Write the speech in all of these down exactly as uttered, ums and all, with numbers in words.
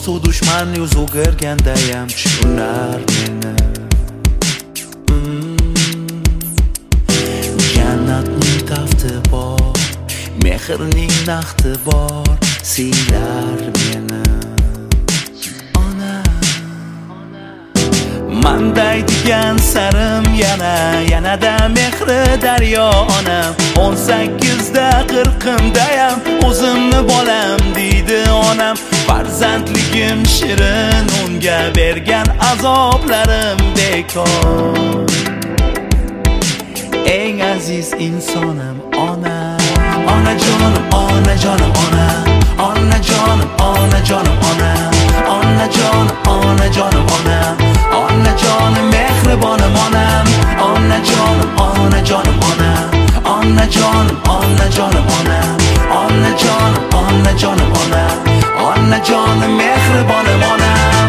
do'stu dushman yuz o'girgandayam tushunar meni. Jannatning tafti bor, mehrning naqdi bor, siylar meni. Mandaydigan sarim yana, yanada mehri daryo onam. O'n sakkizda qirqimdayam o'zimni bolam deydi onam. Farzandligim shirin, unga bergan azoblarim bekor. Eng aziz insonim ona, onajonim, onajonim ona, onajonim, onajonim ona, onajonim, onajonim ona, onajonim mehribonim onam, onajonim, onajonim ona, onajonim, onajonim ona, onajonim, onajonim ona, onajonim mehribonim onam.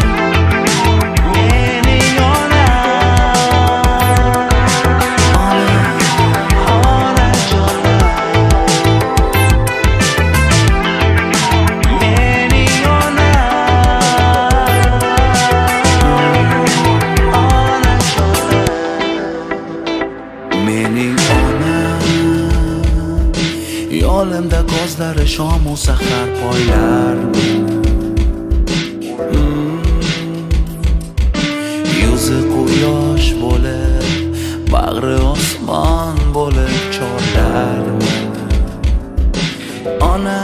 Yo'limda ko'zlari shom u sahar poylar meni. Yuzi quyosh bo'lib, bag'ri osmon bo'lib chorlar meni. Ona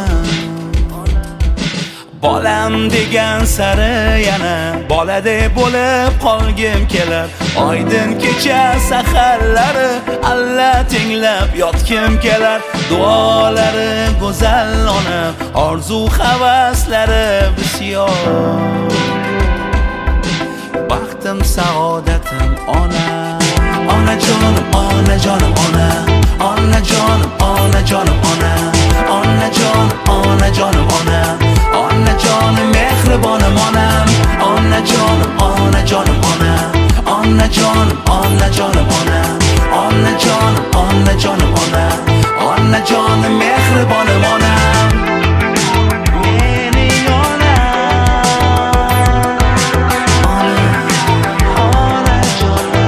bolam degan sari yana boladay bo'lib qolgim kelar. Oydin kecha saharlari alla tinglab yotgim kelar. Duolari go'zal ona, orzu havaslari bisyor. Baxtim saodatim ona, onajonim, onajonim ona, onajonim, onajonim ona, onajonim, onajonim ona, onajonim mehribonim onam, onajonim, onajonim ona, onajonim, onajonim ona, onajonim, onajonim ona, onajonim mehribonim onam. Mening onam, ona, onajonim,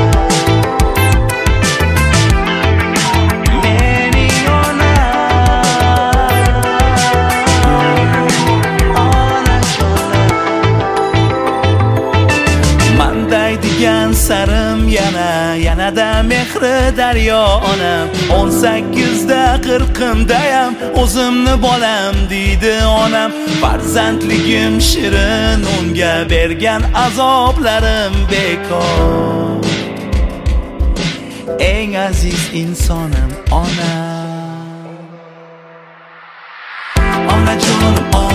mening onam, onajonim. Mandaydigan sarim yana, yanada mehri daryo onam. O'n sakkizda qirqimdayam o'zimni bolam deydi onam. Farzandligim shirin, unga bergan azoblarim bekor. Eng aziz insonim ona, onajonim,